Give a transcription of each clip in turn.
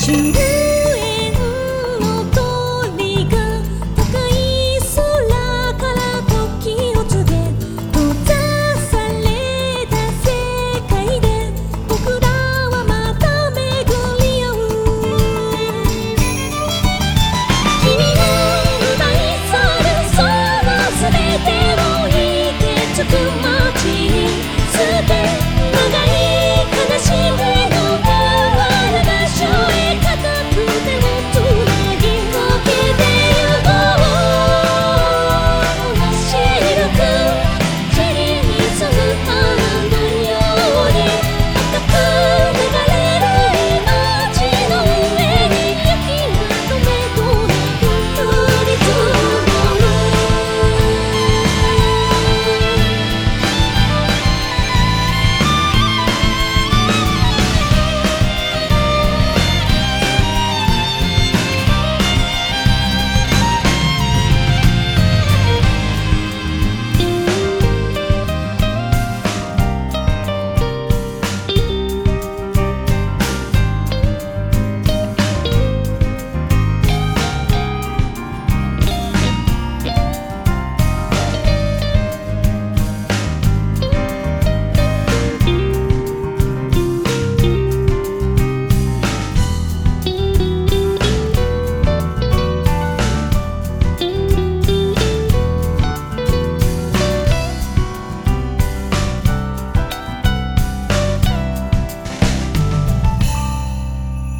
終焉の鳥が高い空から時を告げ、閉ざされた世界で僕らはまた巡り合う。君の奪い去るその全てを生けつく街に捨て、長い悲しみの変わる場所へ固く手をつなぎ溶けてゆこう。白く地に沿う花のように赤く流れる命の上に雪がとめどなく降り積もる。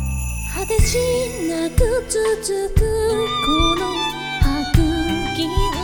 果てしなく続くこの白銀